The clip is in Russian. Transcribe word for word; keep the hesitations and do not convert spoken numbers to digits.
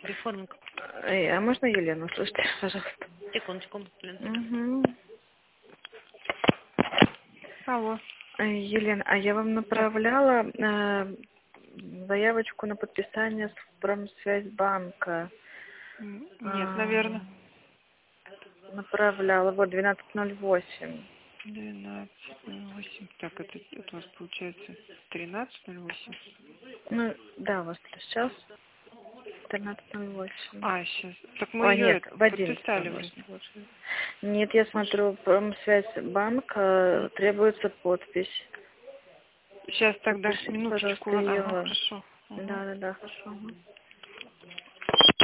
Реформинг. Эй, а можно Елену слушать, пожалуйста? Секундочку, Лен. Угу. Алло. Елена, а я вам направляла э, заявочку на подписание с Промсвязьбанка. Нет, А, наверное. направляла, вот, двенадцать ноль восемь. двенадцать ноль восемь. Так, это, это у вас получается тринадцать ноль восемь. Ну, да, у вас сейчас тринадцать ноль восемь. А, сейчас. Так мы О, ее нет, это, в одиннадцать подписали ноль уже. восемь получается. Нет, я смотрю, Промсвязьбанка требуется подпись. Сейчас тогда, Подпишите, минуточку. пожалуйста, Ага, ее. хорошо. Ага. Да, да, да, хорошо.